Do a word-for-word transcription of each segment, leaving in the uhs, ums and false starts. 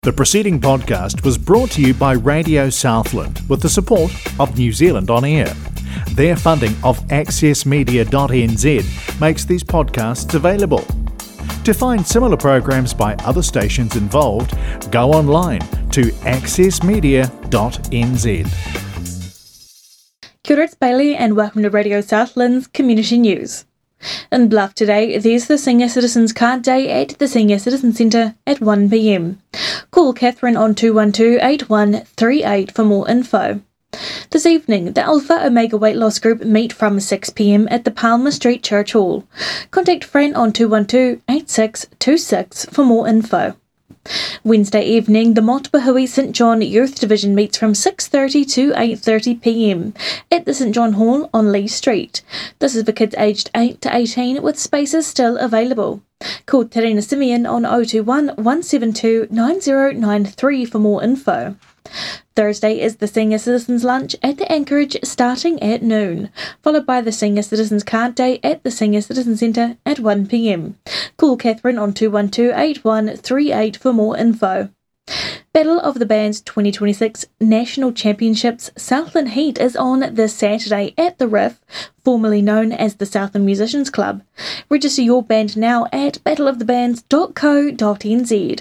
The preceding podcast was brought to you by Radio Southland with the support of New Zealand On Air. Their funding of access media dot n z makes these podcasts available. To find similar programs by other stations involved, go online to access media dot n z. Kia ora, it's Bailey and welcome to Radio Southland's Community News. In Bluff today, there's the Senior Citizens Card Day at the Senior Citizen Centre at one p m. Call Catherine on two one two, eight one three eight for more info. This evening, the Alpha Omega Weight Loss Group meet from six p m at the Palmer Street Church Hall. Contact Fran on two one two, eight six two six for more info. Wednesday evening, the Motupahui St John Youth Division meets from six thirty to eight thirty p m at the St John Hall on Lee Street. This is for kids aged eight to eighteen with spaces still available. Call Terena Simeon on oh two one, one seven two, nine oh nine three for more info. Thursday is the Senior Citizens Lunch at the Anchorage starting at noon, followed by the Senior Citizens Card Day at the Senior Citizen Centre at one p m. Call Catherine on two one two, eight one three eight for more info. Battle of the Bands twenty twenty-six National Championships Southland Heat is on this Saturday at the Riff, formerly known as the Southland Musicians Club. Register your band now at battle of the bands dot co dot n z.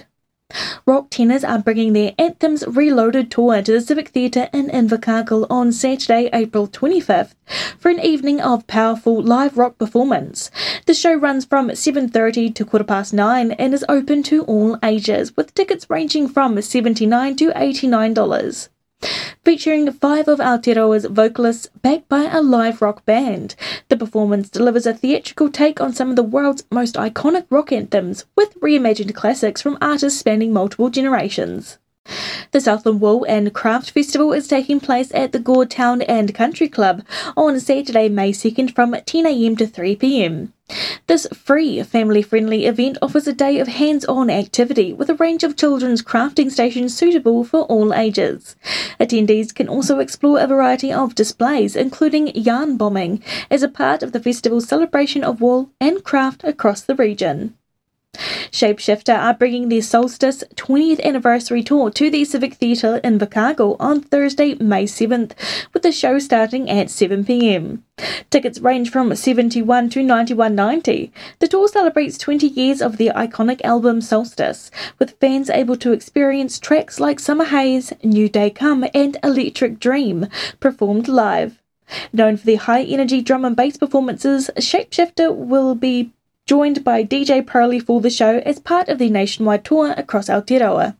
Rock tenors are bringing their Anthems Reloaded tour to the Civic Theatre in Invercargill on Saturday, April twenty-fifth, for an evening of powerful live rock performance. The show runs from seven thirty to quarter past nine and is open to all ages, with tickets ranging from seventy-nine dollars to eighty-nine dollars. Featuring five of Aotearoa's vocalists backed by a live rock band, the performance delivers a theatrical take on some of the world's most iconic rock anthems, with reimagined classics from artists spanning multiple generations. The Southland Wool and Craft Festival is taking place at the Gore Town and Country Club on Saturday, May second from ten a m to three p m. This free, family-friendly event offers a day of hands-on activity with a range of children's crafting stations suitable for all ages. Attendees can also explore a variety of displays, including yarn bombing, as a part of the festival's celebration of wool and craft across the region. Shapeshifter are bringing their Solstice twentieth anniversary tour to the Civic Theatre in Invercargill on Thursday, May seventh, with the show starting at seven p m. Tickets range from seventy-one dollars to ninety-one dollars ninety. The tour celebrates twenty years of their iconic album Solstice, with fans able to experience tracks like Summer Haze, New Day Come and Electric Dream performed live. Known for their high-energy drum and bass performances, Shapeshifter will be joined by D J Pearly for the show as part of the nationwide tour across Aotearoa.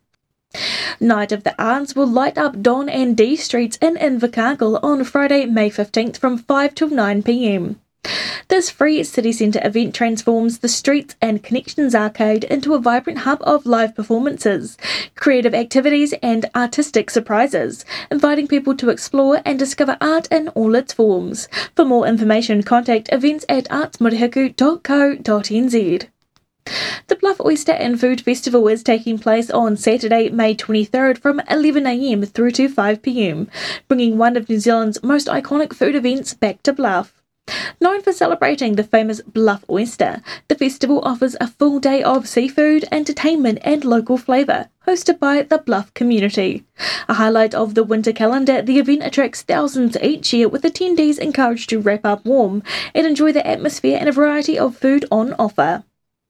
Night of the Arts will light up Don and D streets in Invercargill on Friday, May fifteenth from five till nine p m. This free city centre event transforms the Streets and Connections Arcade into a vibrant hub of live performances, creative activities and artistic surprises, inviting people to explore and discover art in all its forms. For more information, contact events at arts motuhaku dot co dot n z. The Bluff Oyster and Food Festival is taking place on Saturday, May twenty-third from eleven a m through to five p m, bringing one of New Zealand's most iconic food events back to Bluff. Known for celebrating the famous Bluff oyster, the festival offers a full day of seafood, entertainment and local flavour, hosted by the Bluff community. A highlight of the winter calendar, the event attracts thousands each year, with attendees encouraged to wrap up warm and enjoy the atmosphere and a variety of food on offer.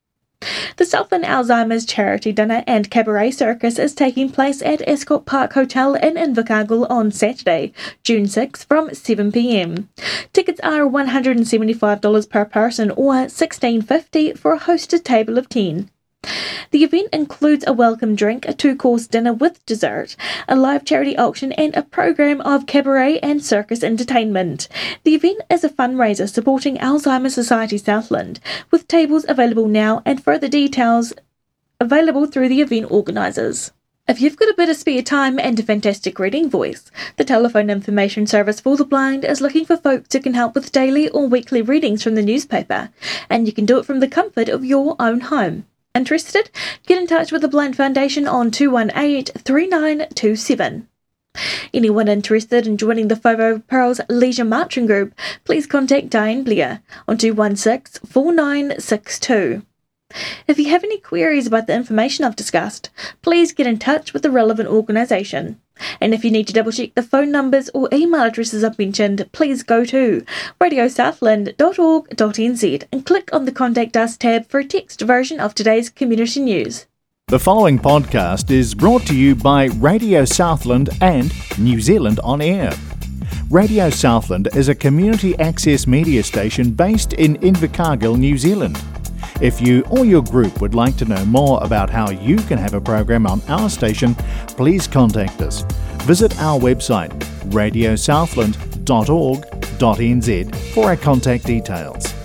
The Southland Alzheimer's Charity Dinner and Cabaret Circus is taking place at Ascot Park Hotel in Invercargill on Saturday, June sixth from seven p m. Tickets are one hundred seventy-five dollars per person or sixteen fifty for a hosted table of ten. The event includes a welcome drink, a two-course dinner with dessert, a live charity auction and a program of cabaret and circus entertainment. The event is a fundraiser supporting Alzheimer's Society Southland, with tables available now and further details available through the event organisers. If you've got a bit of spare time and a fantastic reading voice, the Telephone Information Service for the Blind is looking for folks who can help with daily or weekly readings from the newspaper, and you can do it from the comfort of your own home. Interested? Get in touch with the Blind Foundation on two one eight, three nine two seven. Anyone interested in joining the Fovo Pearls Leisure Marching Group, please contact Diane Blair on two one six, four nine six two. If you have any queries about the information I've discussed, please get in touch with the relevant organisation. And if you need to double check the phone numbers or email addresses I've mentioned, please go to radio southland dot org dot n z and click on the Contact Us tab for a text version of today's community news. The following podcast is brought to you by Radio Southland and New Zealand On Air. Radio Southland is a community access media station based in Invercargill, New Zealand. If you or your group would like to know more about how you can have a program on our station, please contact us. Visit our website radio southland dot org dot n z for our contact details.